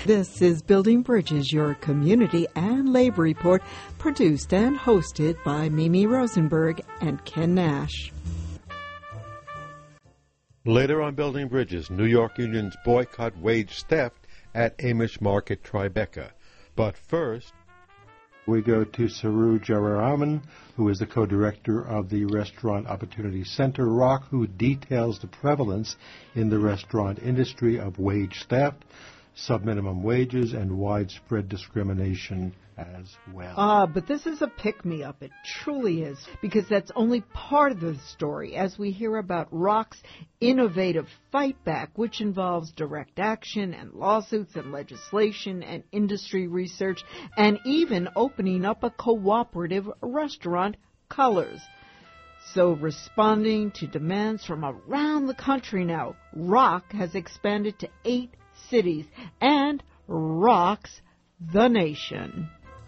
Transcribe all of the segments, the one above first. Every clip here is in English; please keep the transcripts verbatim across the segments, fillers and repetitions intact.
This is Building Bridges, your community and labor report, produced and hosted by Mimi Rosenberg and Ken Nash. Later on Building Bridges, New York unions boycott wage theft at Amish Market, Tribeca. But first, we go to Saru Jayaraman, who is the co-director of the Restaurant Opportunity Center, R O C, who details the prevalence in the restaurant industry of wage theft, subminimum wages, and widespread discrimination as well. Ah, but this is a pick-me-up. It truly is, because that's only part of the story as we hear about R O C's innovative fight back, which involves direct action and lawsuits and legislation and industry research and even opening up a cooperative restaurant, Colors. So responding to demands from around the country now, R O C has expanded to eight cities and rocks the nation.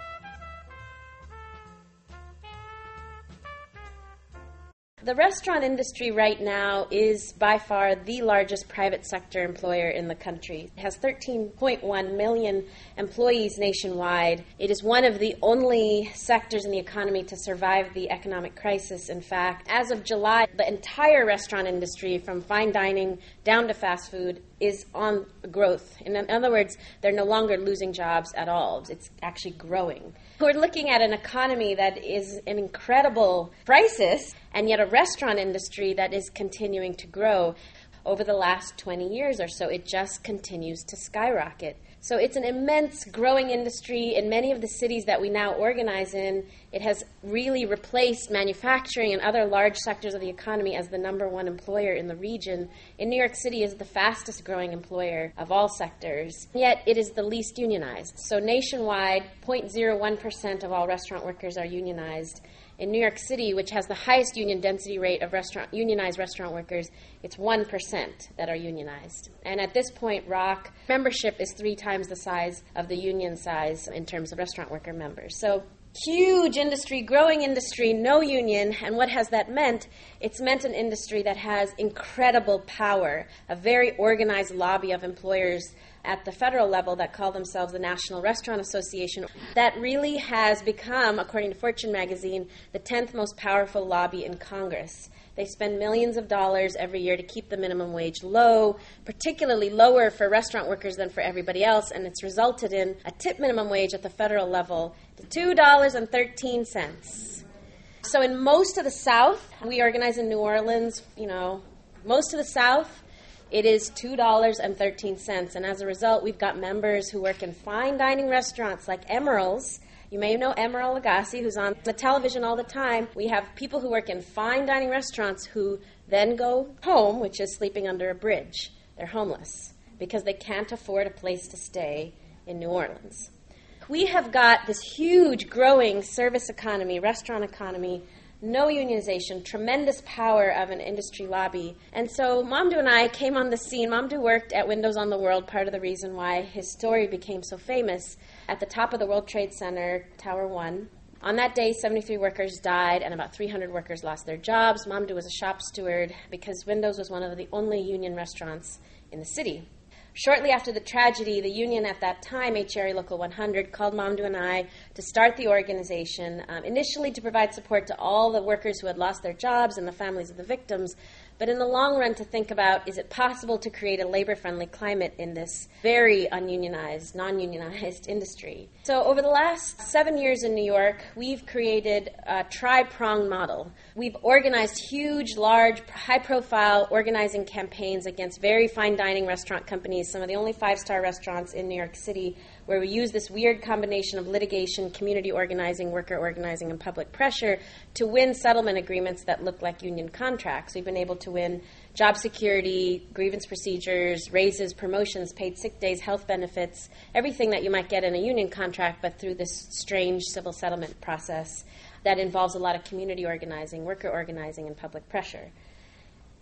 The restaurant industry right now is by far the largest private sector employer in the country. It has thirteen point one million employees nationwide. It is one of the only sectors in the economy to survive the economic crisis. In fact, as of July, the entire restaurant industry, from fine dining down to fast food, is on growth. In other words, they're no longer losing jobs at all. It's actually growing. We're looking at an economy that is an incredible crisis, and yet a restaurant industry that is continuing to grow. Over the last twenty years or so, it just continues to skyrocket. So it's an immense growing industry. In many of the cities that we now organize in, it has really replaced manufacturing and other large sectors of the economy as the number one employer in the region. In New York City, is the fastest growing employer of all sectors, yet it is the least unionized. So nationwide, zero point zero one percent of all restaurant workers are unionized. In New York City, which has the highest union density rate of restaurant unionized restaurant workers, it's one percent that are unionized. And at this point, R O C membership is three times the size of the union size in terms of restaurant worker members. So huge industry, growing industry, no union. And what has that meant? It's meant an industry that has incredible power, a very organized lobby of employers at the federal level that call themselves the National Restaurant Association, that really has become, according to Fortune magazine, the tenth most powerful lobby in Congress. They spend millions of dollars every year to keep the minimum wage low, particularly lower for restaurant workers than for everybody else, and it's resulted in a tip minimum wage at the federal level to two dollars and thirteen cents. So in most of the South, we organize in New Orleans, you know, most of the South, it is two dollars and thirteen cents, and as a result, we've got members who work in fine dining restaurants like Emeril's. You may know Emeril Lagasse, who's on the television all the time. We have people who work in fine dining restaurants who then go home, which is sleeping under a bridge. They're homeless because they can't afford a place to stay in New Orleans. We have got this huge growing service economy, restaurant economy, no unionization, tremendous power of an industry lobby. And so Mamdouh and I came on the scene. Mamdouh worked at Windows on the World, part of the reason why his story became so famous, at the top of the World Trade Center, Tower One. On that day, seventy-three workers died and about three hundred workers lost their jobs. Mamdouh was a shop steward because Windows was one of the only union restaurants in the city. Shortly after the tragedy, the union at that time, H R A Local one hundred, called Mamdouh and I to start the organization, um, initially to provide support to all the workers who had lost their jobs and the families of the victims, but in the long run to think about, is it possible to create a labor-friendly climate in this very ununionized, non-unionized industry? So over the last seven years in New York, we've created a tri-pronged model. We've organized huge, large, high-profile organizing campaigns against very fine dining restaurant companies, some of the only five-star restaurants in New York City, where we use this weird combination of litigation, community organizing, worker organizing, and public pressure to win settlement agreements that look like union contracts. We've been able to win job security, grievance procedures, raises, promotions, paid sick days, health benefits, everything that you might get in a union contract, but through this strange civil settlement process that involves a lot of community organizing, worker organizing, and public pressure.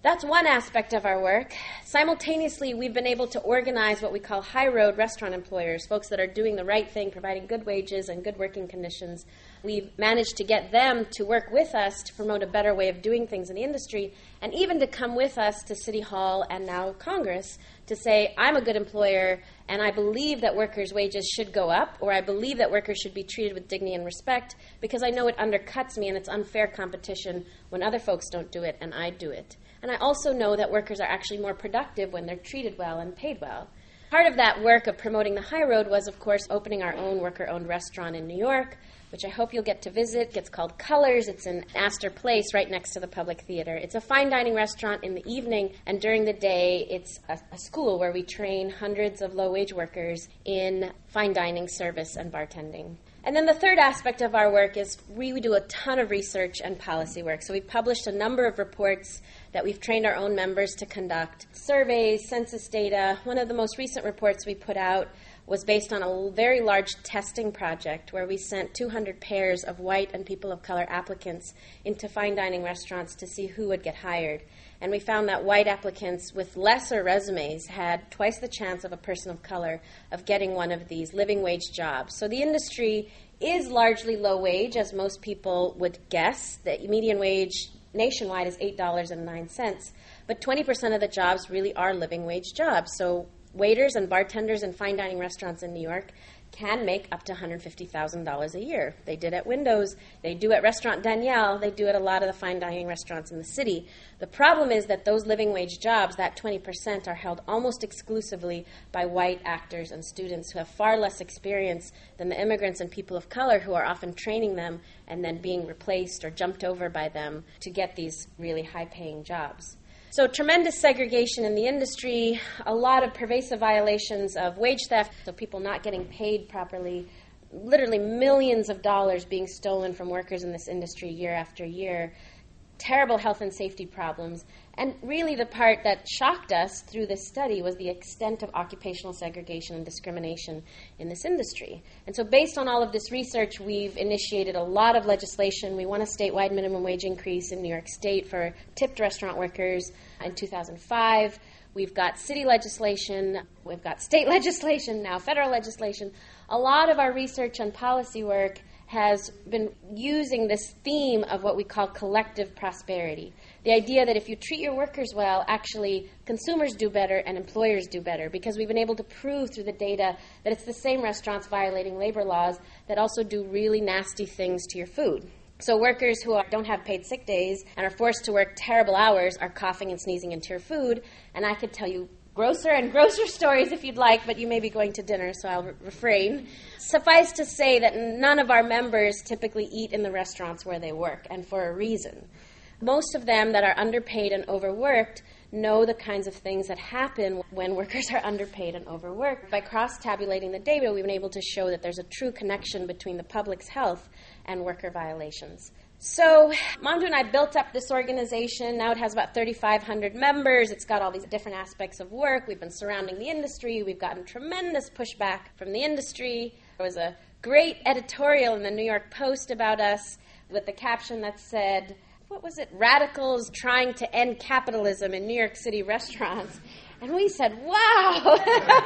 That's one aspect of our work. Simultaneously, we've been able to organize what we call high-road restaurant employers, folks that are doing the right thing, providing good wages and good working conditions. We've managed to get them to work with us to promote a better way of doing things in the industry, and even to come with us to City Hall and now Congress to say, I'm a good employer, and I believe that workers' wages should go up, or I believe that workers should be treated with dignity and respect, because I know it undercuts me and it's unfair competition when other folks don't do it and I do it. And I also know that workers are actually more productive when they're treated well and paid well. Part of that work of promoting the high road was, of course, opening our own worker-owned restaurant in New York, which I hope you'll get to visit. It's called Colors. It's in Astor Place right next to the Public Theater. It's a fine dining restaurant in the evening, and during the day it's a, a school where we train hundreds of low-wage workers in fine dining, service, and bartending. And then the third aspect of our work is we, we do a ton of research and policy work. So we've published a number of reports that we've trained our own members to conduct. Surveys, census data. One of the most recent reports we put out was based on a very large testing project where we sent two hundred pairs of white and people of color applicants into fine dining restaurants to see who would get hired. And we found that white applicants with lesser resumes had twice the chance of a person of color of getting one of these living wage jobs. So the industry is largely low wage, as most people would guess. The median wage nationwide is eight dollars and nine cents, but twenty percent of the jobs really are living wage jobs. So waiters and bartenders in fine dining restaurants in New York can make up to one hundred fifty thousand dollars a year. They did at Windows. They do at Restaurant Danielle. They do at a lot of the fine dining restaurants in the city. The problem is that those living wage jobs, that twenty percent, are held almost exclusively by white actors and students who have far less experience than the immigrants and people of color who are often training them and then being replaced or jumped over by them to get these really high-paying jobs. So tremendous segregation in the industry, a lot of pervasive violations of wage theft, so people not getting paid properly, literally millions of dollars being stolen from workers in this industry year after year, terrible health and safety problems, and really the part that shocked us through this study was the extent of occupational segregation and discrimination in this industry. And so based on all of this research, we've initiated a lot of legislation. We won a statewide minimum wage increase in New York State for tipped restaurant workers in two thousand five. We've got city legislation, we've got state legislation, now federal legislation. A lot of our research and policy work has been using this theme of what we call collective prosperity. The idea that if you treat your workers well, actually consumers do better and employers do better, because we've been able to prove through the data that it's the same restaurants violating labor laws that also do really nasty things to your food. So workers who are, don't have paid sick days and are forced to work terrible hours are coughing and sneezing into your food, and I could tell you grosser and grosser stories if you'd like, but you may be going to dinner, so I'll re- refrain. Suffice to say that none of our members typically eat in the restaurants where they work, and for a reason. Most of them that are underpaid and overworked know the kinds of things that happen when workers are underpaid and overworked. By cross-tabulating the data, we've been able to show that there's a true connection between the public's health and worker violations. So Mamdouh and I built up this organization. Now it has about thirty-five hundred members. It's got all these different aspects of work. We've been surrounding the industry. We've gotten tremendous pushback from the industry. There was a great editorial in the New York Post about us with the caption that said, what was it, radicals trying to end capitalism in New York City restaurants. And we said, wow,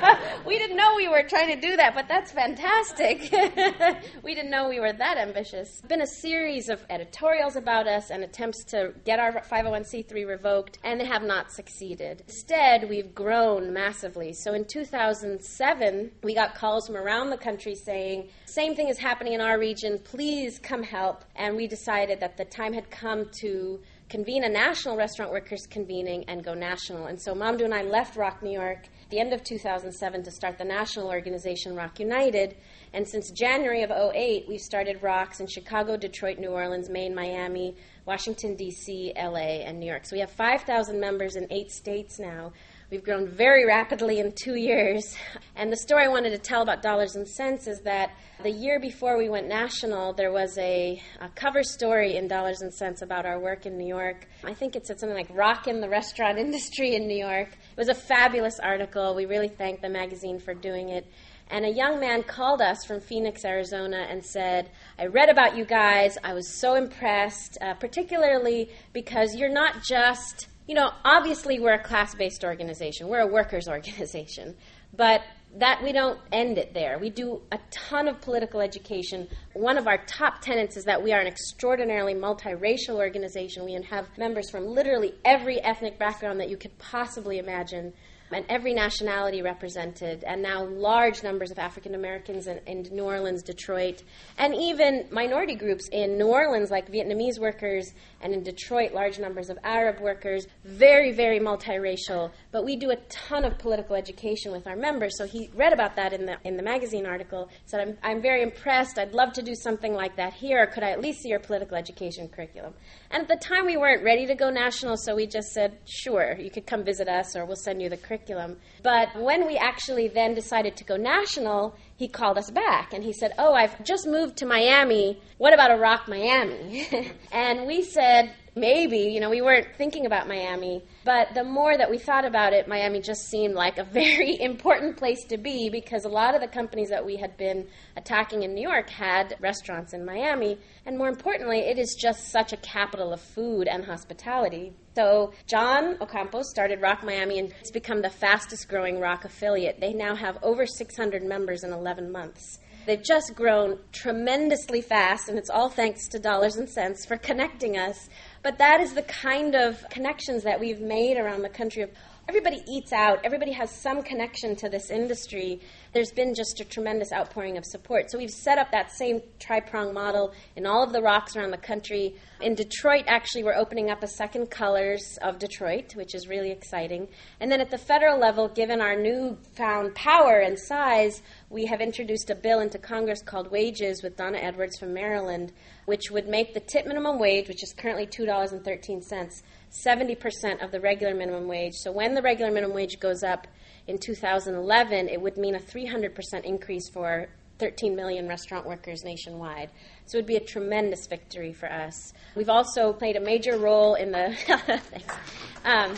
we didn't know we were trying to do that, but that's fantastic. We didn't know we were that ambitious. It's been a series of editorials about us and attempts to get our five oh one c three revoked, and they have not succeeded. Instead, we've grown massively. So in two thousand seven, we got calls from around the country saying, same thing is happening in our region, please come help. And we decided that the time had come to convene a national restaurant workers convening and go national. And so Mamdouh and I left Rock, New York at the end of two thousand seven to start the national organization Rock United. And since January of oh eight, we've started Rocks in Chicago, Detroit, New Orleans, Maine, Miami, Washington, D C, L A, and New York. So we have five thousand members in eight states now. We've grown very rapidly in two years. And the story I wanted to tell about Dollars and Cents is that the year before we went national, there was a, a cover story in Dollars and Cents about our work in New York. I think it said something like "Rockin' the Restaurant Industry in New York." It was a fabulous article. We really thank the magazine for doing it. And a young man called us from Phoenix, Arizona, and said, I read about you guys. I was so impressed, uh, particularly because you're not just You know, obviously we're a class-based organization. We're a workers' organization. But that we don't end it there. We do a ton of political education. One of our top tenets is that we are an extraordinarily multiracial organization. We have members from literally every ethnic background that you could possibly imagine, and every nationality represented, and now large numbers of African Americans in, in New Orleans, Detroit, and even minority groups in New Orleans like Vietnamese workers, and in Detroit large numbers of Arab workers. Very, very multiracial, but we do a ton of political education with our members. So he read about that in the in the magazine article, said, I'm, I'm very impressed, I'd love to do something like that here, could I at least see your political education curriculum? And at the time we weren't ready to go national, so we just said, sure, you could come visit us or we'll send you the curriculum. But when we actually then decided to go national, he called us back and he said, oh, I've just moved to Miami. What about a Rock Miami? And we said, maybe, you know, we weren't thinking about Miami, but the more that we thought about it, Miami just seemed like a very important place to be because a lot of the companies that we had been attacking in New York had restaurants in Miami, and more importantly, it is just such a capital of food and hospitality. So John Ocampo started Rock Miami, and it's become the fastest growing Rock affiliate. They now have over six hundred members in eleven months. They've just grown tremendously fast, and it's all thanks to Dollars and Cents for connecting us. But that is the kind of connections that we've made around the country. Everybody eats out. Everybody has some connection to this industry. There's been just a tremendous outpouring of support. So we've set up that same tri-prong model in all of the Rocks around the country. In Detroit, actually, we're opening up a second Colors of Detroit, which is really exciting. And then at the federal level, given our newfound power and size, we have introduced a bill into Congress called Wages with Donna Edwards from Maryland, which would make the tip minimum wage, which is currently two dollars and thirteen cents, seventy percent of the regular minimum wage. So when the regular minimum wage goes up in two thousand eleven, it would mean a three hundred percent increase for thirteen million restaurant workers nationwide. So it would be a tremendous victory for us. We've also played a major role in the... Thanks. Um,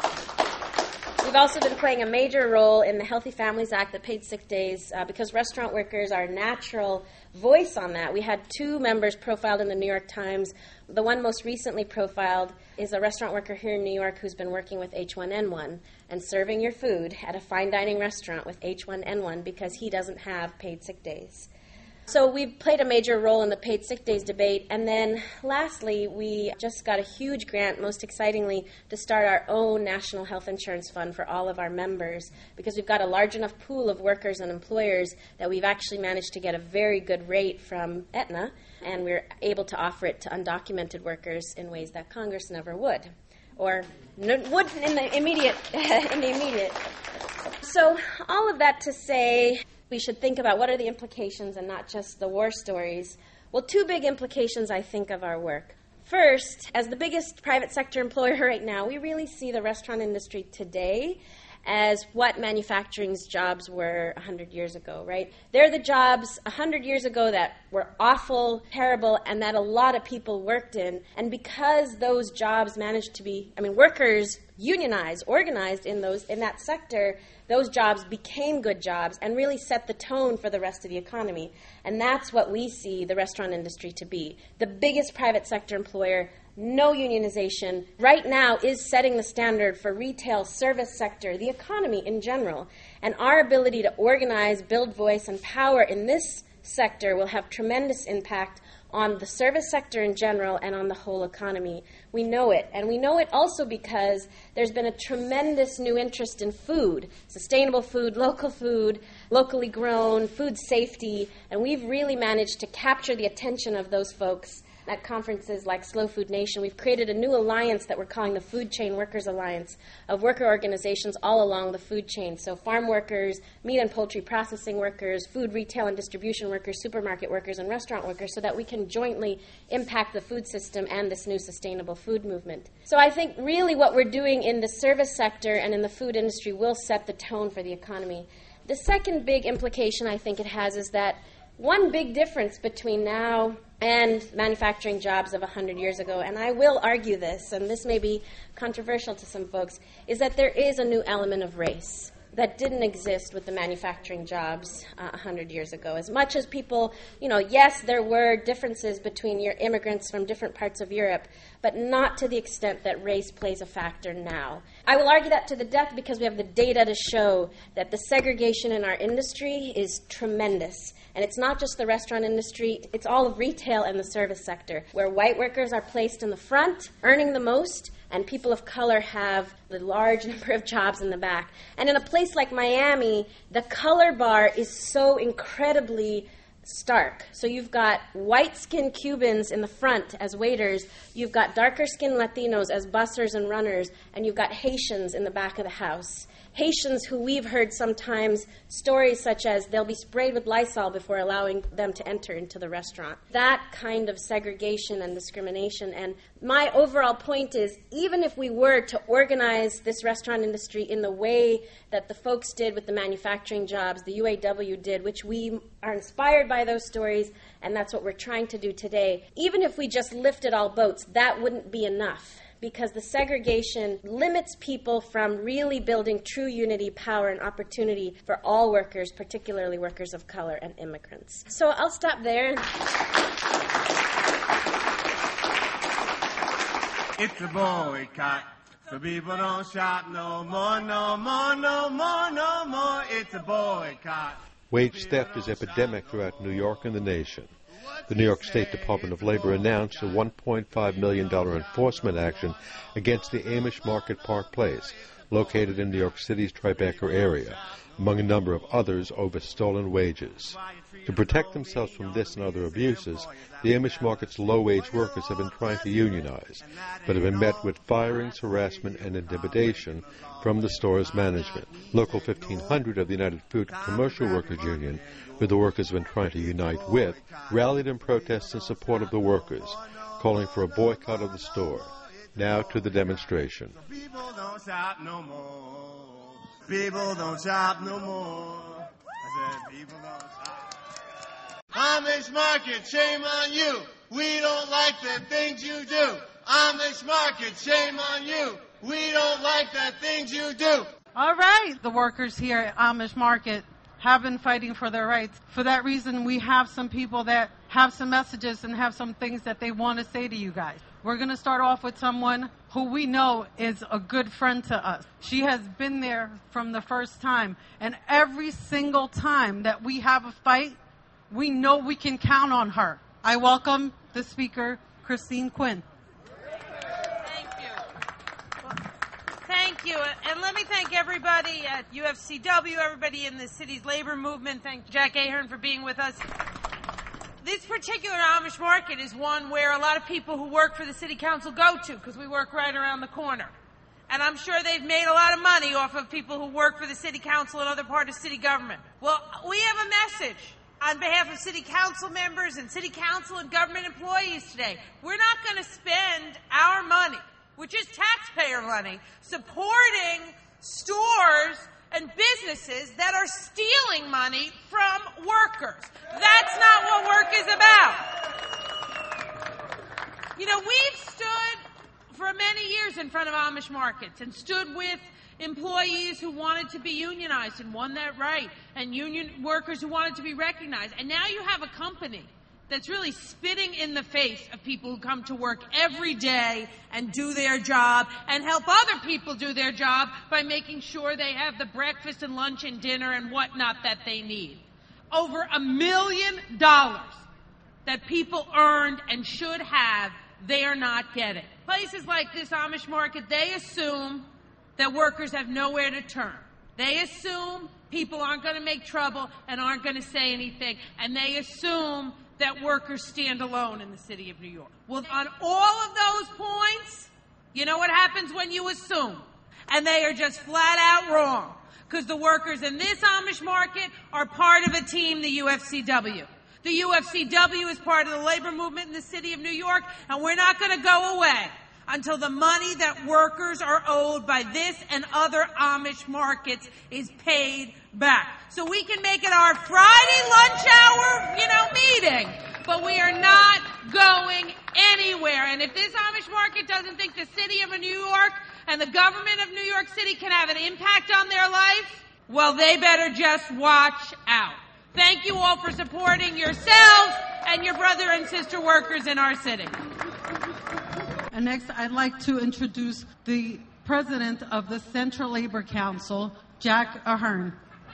We've also been playing a major role in the Healthy Families Act, the paid sick days, uh, because restaurant workers are a natural voice on that. We had two members profiled in the New York Times. The one most recently profiled is a restaurant worker here in New York who's been working with H one N one and serving your food at a fine dining restaurant with H one N one because he doesn't have paid sick days. So we've played a major role in the paid sick days debate. And then lastly, we just got a huge grant, most excitingly, to start our own national health insurance fund for all of our members because we've got a large enough pool of workers and employers that we've actually managed to get a very good rate from Aetna, and we're able to offer it to undocumented workers in ways that Congress never would, or n- would in the immediate. in the immediate. So all of that to say, we should think about what are the implications and not just the war stories. Well, two big implications, I think, of our work. First, as the biggest private sector employer right now, we really see the restaurant industry today as what manufacturing's jobs were one hundred years ago, right? They're the jobs one hundred years ago that were awful, terrible, and that a lot of people worked in. And because those jobs managed to be, I mean, workers unionized, organized in those in that sector, those jobs became good jobs and really set the tone for the rest of the economy. And that's what we see the restaurant industry to be. The biggest private sector employer, no unionization, right now is setting the standard for retail, service sector, the economy in general. And our ability to organize, build voice, and power in this sector will have tremendous impact on the service sector in general and on the whole economy. We know it. And we know it also because there's been a tremendous new interest in food, sustainable food, local food, locally grown, food safety, and we've really managed to capture the attention of those folks at conferences like Slow Food Nation. We've created a new alliance that we're calling the Food Chain Workers Alliance of worker organizations all along the food chain. So farm workers, meat and poultry processing workers, food retail and distribution workers, supermarket workers, and restaurant workers so that we can jointly impact the food system and this new sustainable food movement. So I think really what we're doing in the service sector and in the food industry will set the tone for the economy. The second big implication I think it has is that one big difference between now and manufacturing jobs of one hundred years ago, and I will argue this, and this may be controversial to some folks, is that there is a new element of race. that didn't exist with the manufacturing jobs uh, one hundred years ago. As much as people, you know, yes, there were differences between your immigrants from different parts of Europe, but not to the extent that race plays a factor now. I will argue that to the death because we have the data to show that the segregation in our industry is tremendous. And it's not just the restaurant industry, it's all of retail and the service sector, where white workers are placed in the front, earning the most, and people of color have the large number of jobs in the back. And in a place like Miami, the color bar is so incredibly stark. So you've got white-skinned Cubans in the front as waiters, you've got darker-skinned Latinos as bussers and runners, and you've got Haitians in the back of the house. Haitians who we've heard sometimes stories such as they'll be sprayed with Lysol before allowing them to enter into the restaurant. That kind of segregation and discrimination. And my overall point is, even if we were to organize this restaurant industry in the way that the folks did with the manufacturing jobs, the U A W did, which we are inspired by those stories, and that's what we're trying to do today, even if we just lifted all boats, that wouldn't be enough. Because the segregation limits people from really building true unity, power, and opportunity for all workers, particularly workers of color and immigrants. So I'll stop there. It's a boycott, so people don't shop no more, no more, no more, no more. It's a boycott. Wage theft is epidemic throughout New York and the nation. The New York State Department of Labor announced a one point five million dollars enforcement action against the Amish Market Park Place, located in New York City's Tribeca area, among a number of others over stolen wages. To protect themselves from this and other abuses, the Amish Market's low-wage workers have been trying to unionize, but have been met with firings, harassment, and intimidation from the store's management. Local fifteen hundred of the United Food Commercial Workers Union, who the workers have been trying to unite with, rallied in protest in support of the workers, calling for a boycott of the store. Now to the demonstration. People don't shop no more. People don't shop no more. I said people don't shop. Amish Market, shame on you. We don't like the things you do. Amish Market, shame on you. We don't like the things you do. All right, the workers here at Amish Market have been fighting for their rights. For that reason, we have some people that have some messages and have some things that they want to say to you guys. We're going to start off with someone who we know is a good friend to us. She has been there from the first time, and every single time that we have a fight, we know we can count on her. I welcome the speaker, Christine Quinn. Thank you. And let me thank everybody at U F C W, everybody in the city's labor movement. Thank Jack Ahern for being with us. This particular Amish market is one where a lot of people who work for the city council go to because we work right around the corner. And I'm sure they've made a lot of money off of people who work for the city council and other part of city government. Well, we have a message on behalf of city council members and city council and government employees today. We're not going to spend our money, which is taxpayer money, supporting stores and businesses that are stealing money from workers. That's not what work is about. You know, we've stood for many years in front of Amish markets and stood with employees who wanted to be unionized and won that right, and union workers who wanted to be recognized. And now you have a company that's really spitting in the face of people who come to work every day and do their job and help other people do their job by making sure they have the breakfast and lunch and dinner and whatnot that they need. Over a million dollars that people earned and should have, they are not getting. Places like this Amish market, they assume that workers have nowhere to turn. They assume people aren't going to make trouble and aren't going to say anything, and they assume that workers stand alone in the city of New York. Well, on all of those points, you know what happens when you assume? And they are just flat out wrong, because the workers in this Amish market are part of a team, the U F C W. The U F C W is part of the labor movement in the city of New York, and we're not going to go away until the money that workers are owed by this and other Amish markets is paid back. So we can make it our Friday lunch hour, you know, meeting, but we are not going anywhere. And if this Amish market doesn't think the city of New York and the government of New York City can have an impact on their life, well, they better just watch out. Thank you all for supporting yourselves and your brother and sister workers in our city. And next, I'd like to introduce the president of the Central Labor Council, Jack Ahern.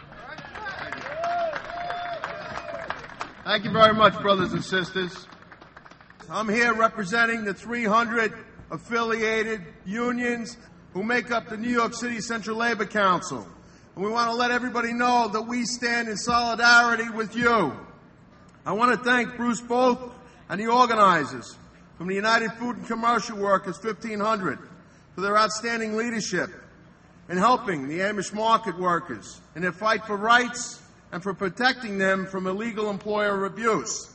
Thank you very much, brothers and sisters. I'm here representing the three hundred affiliated unions who make up the New York City Central Labor Council. And we want to let everybody know that we stand in solidarity with you. I want to thank Bruce Both and the organizers from the United Food and Commercial Workers fifteen hundred for their outstanding leadership in helping the Amish market workers in their fight for rights and for protecting them from illegal employer abuse.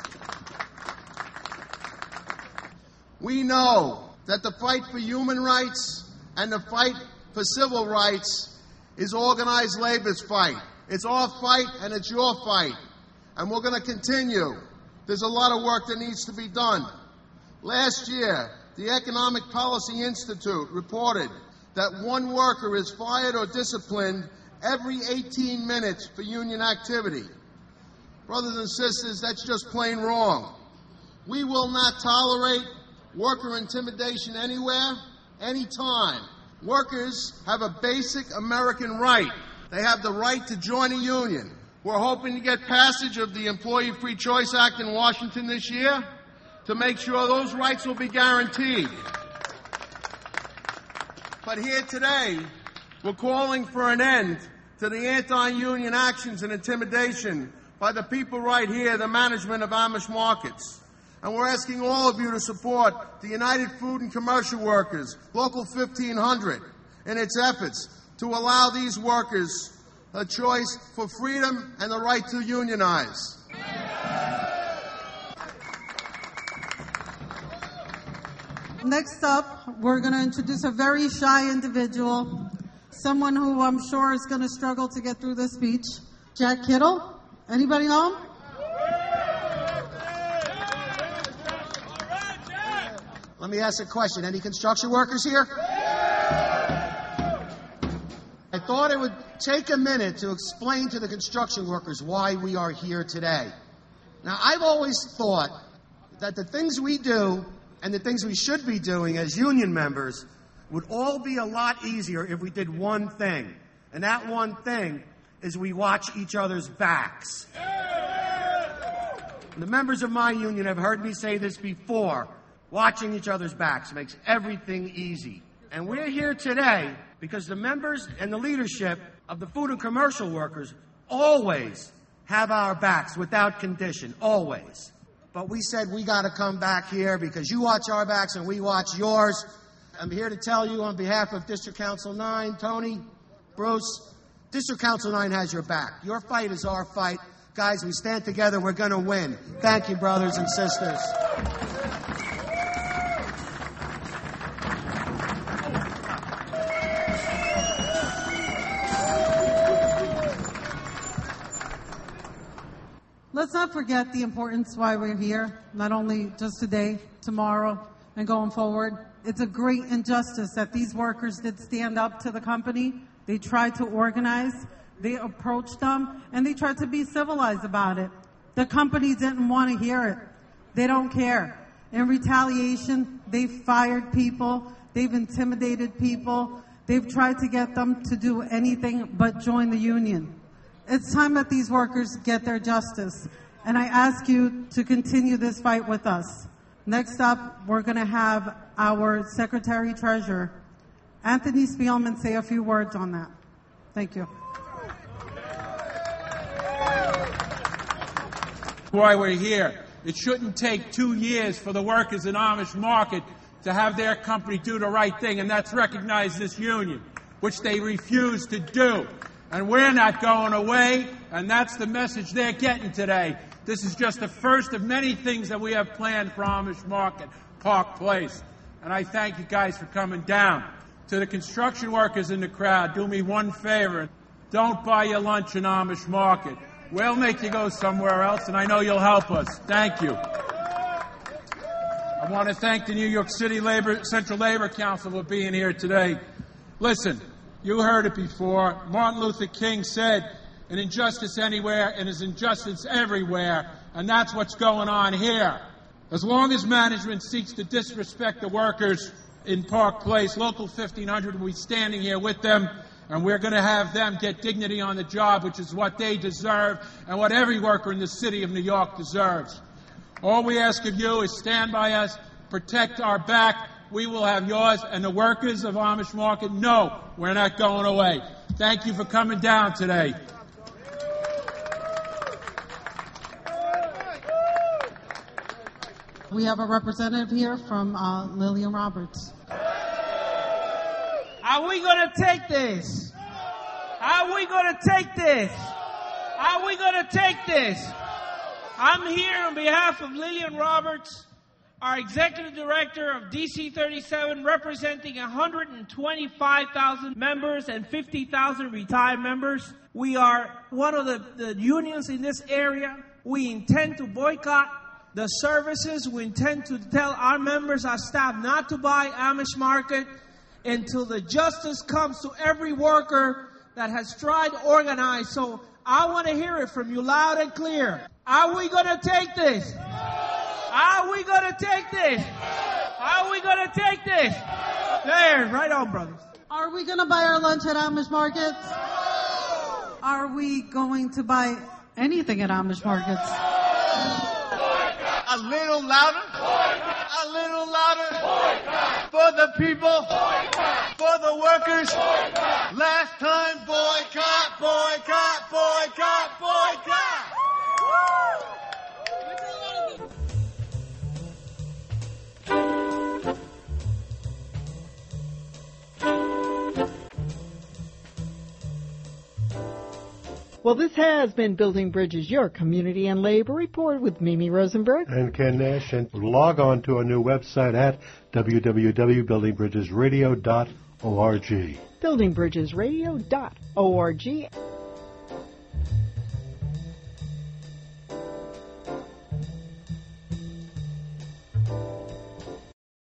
We know that the fight for human rights and the fight for civil rights is organized labor's fight. It's our fight and it's your fight. And we're going to continue. There's a lot of work that needs to be done. Last year, the Economic Policy Institute reported that one worker is fired or disciplined every eighteen minutes for union activity. Brothers and sisters, that's just plain wrong. We will not tolerate worker intimidation anywhere, anytime. Workers have a basic American right. They have the right to join a union. We're hoping to get passage of the Employee Free Choice Act in Washington this year to make sure those rights will be guaranteed. But here today, we're calling for an end to the anti-union actions and intimidation by the people right here, the management of Amish markets. And we're asking all of you to support the United Food and Commercial Workers, Local fifteen hundred, in its efforts to allow these workers a choice for freedom and the right to unionize. Next up, we're going to introduce a very shy individual, someone who I'm sure is going to struggle to get through this speech. Jack Kittle. Anybody know him? Let me ask a question. Any construction workers here? I thought it would take a minute to explain to the construction workers why we are here today. Now, I've always thought that the things we do and the things we should be doing as union members would all be a lot easier if we did one thing. And that one thing is we watch each other's backs. The members of my union have heard me say this before. Watching each other's backs makes everything easy. And we're here today because the members and the leadership of the food and commercial workers always have our backs without condition, always. But we said we got to come back here because you watch our backs and we watch yours. I'm here to tell you on behalf of District Council nine, Tony, Bruce, District Council nine has your back. Your fight is our fight. Guys, we stand together, we're going to win. Thank you, brothers and sisters. Let's not forget the importance why we're here, not only just today, tomorrow, and going forward. It's a great injustice that these workers did stand up to the company. They tried to organize, they approached them, and they tried to be civilized about it. The company didn't want to hear it. They don't care. In retaliation, they've fired people, they've intimidated people, they've tried to get them to do anything but join the union. It's time that these workers get their justice, and I ask you to continue this fight with us. Next up, we're going to have our Secretary-Treasurer, Anthony Spielman, say a few words on that. Thank you. Why we're here. It shouldn't take two years for the workers in Amish market to have their company do the right thing, and that's recognize this union, which they refuse to do. And we're not going away, and that's the message they're getting today. This is just the first of many things that we have planned for Amish Market, Park Place. And I thank you guys for coming down. To the construction workers in the crowd, do me one favor. Don't buy your lunch in Amish Market. We'll make you go somewhere else, and I know you'll help us. Thank you. I want to thank the New York City Labor, Central Labor Council for being here today. Listen, You heard it before. Martin Luther King said, an injustice anywhere and is injustice everywhere, and that's what's going on here. As long as management seeks to disrespect the workers in Park Place, Local fifteen hundred will be standing here with them, and we're going to have them get dignity on the job, which is what they deserve and what every worker in the city of New York deserves. All we ask of you is stand by us, protect our back. We will have yours, and the workers of Amish Market know we're not going away. Thank you for coming down today. We have a representative here from uh, Lillian Roberts. Are we going to take this? Are we going to take this? Are we going to take this? I'm here on behalf of Lillian Roberts, our Executive Director of D C thirty-seven, representing one hundred twenty-five thousand members and fifty thousand retired members. We are one of the, the unions in this area. We intend to boycott the services. We intend to tell our members, our staff, not to buy Amish Market until the justice comes to every worker that has tried to organize. So I want to hear it from you loud and clear. Are we going to take this? Are we going to take this? Are we going to take this? There, right on, brothers. Are we going to buy our lunch at Amish markets? Are we going to buy anything at Amish markets? A little louder. A little louder. For the people. For the workers. Last time, boycott, boycott, boycott, boycott. Well, this has been Building Bridges, your community and labor report with Mimi Rosenberg and Ken Nash. And log on to our new website at w w w dot building bridges radio dot org. building bridges radio dot org.